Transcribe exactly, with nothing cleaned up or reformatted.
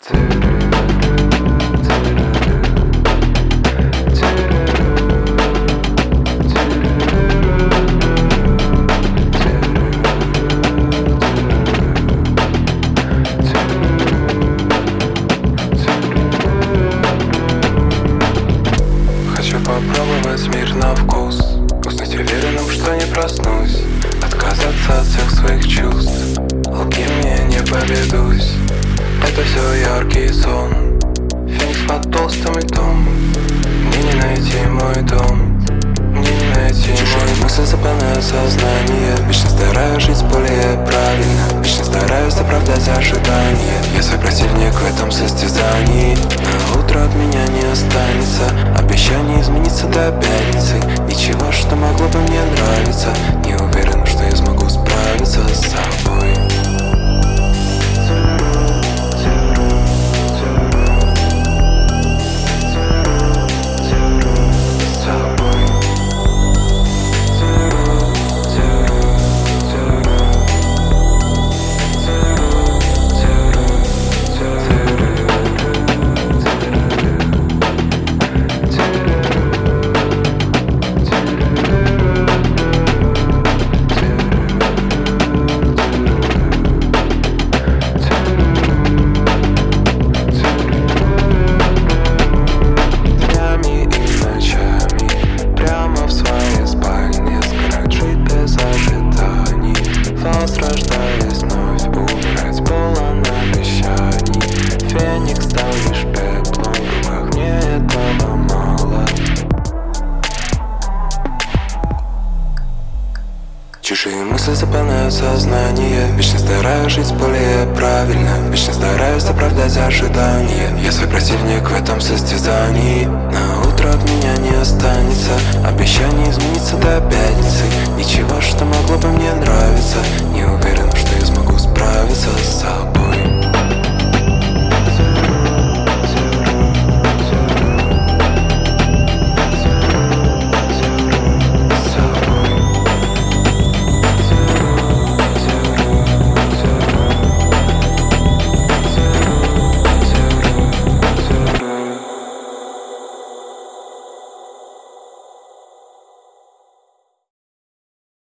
Попробовать мир на вкус, уснуть уверенным, что не проснусь, отказаться от всех своих чувств, лги мне не поведусь. Это все яркий сон, феникс под толстым льдом. Мне не найти мой дом, мне не найти чужие мысли заполняют сознание. Вечно стараюсь жить более правильно, вечно стараюсь оправдать ожидания. Я свой противник в этом состязании. На утро от меня не останется обещание измениться до пятницы. Ничего, что могло бы мне нравиться. Не уверен, что я смогу справиться с собой. Рождаясь вновь, убрать полон обещаний. Феникс стал лишь пеплом, в руках мне этого мало. Чужие мысли заполняют сознание. Вечно стараюсь жить более правильно, вечно стараюсь оправдать ожидания. Я свой противник в этом состязании. На утро от меня не останется обещание измениться до пятницы. Ничего,